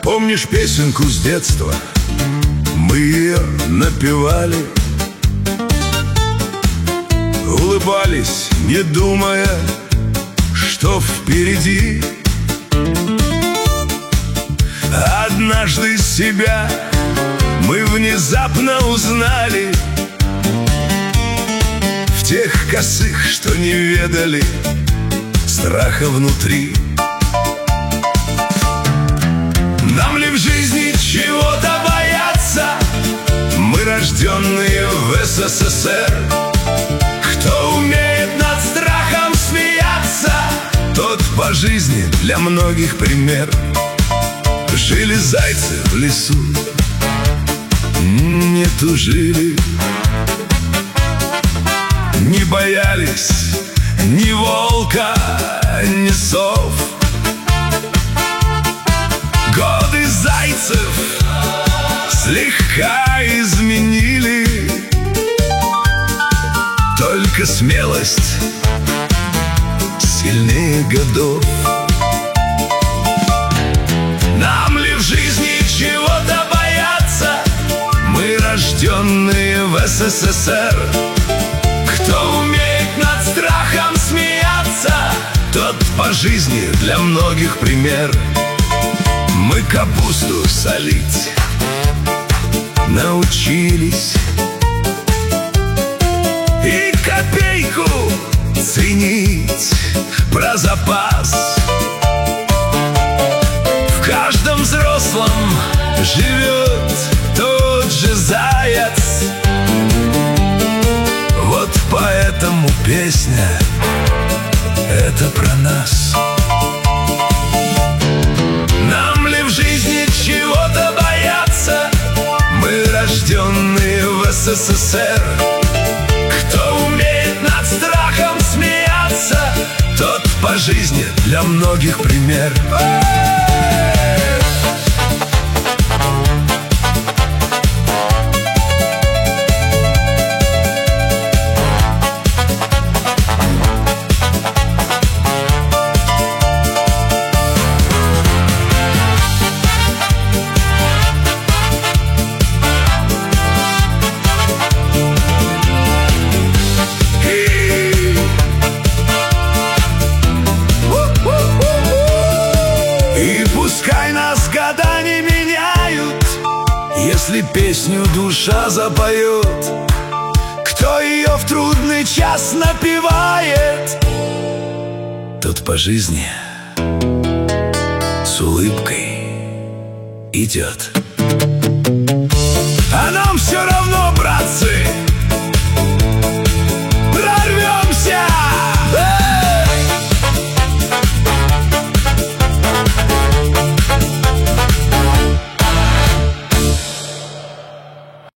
Помнишь песенку с детства? Мы ее напевали, улыбались, не думая, что впереди. Однажды себя мы внезапно узнали в тех косых, что не ведали страха внутри. Нам ли в жизни чего-то бояться? Мы, рожденные в СССР. Кто умеет над страхом смеяться, тот по жизни для многих пример. Жили зайцы в лесу, не тужили, не боялись ни волка, ни сов. Годы зайцев слегка изменили, только смелость сильнее годов. Нам ли в жизни чего-то бояться? Мы, рожденные в СССР. Кто умеет над страхом смеяться, тот по жизни для многих пример. Мы капусту солить научились и копейку ценить про запас. В каждом взрослом живет тот же заяц. Вот поэтому песня — это про нас. Нам ли в жизни чего-то бояться? Мы, рожденные в СССР. Кто умеет над страхом смеяться, тот по жизни для многих пример. Пускай нас года не меняют, если песню душа запоет. Кто ее в трудный час напевает, тот по жизни с улыбкой идет. А нам все равно, братцы,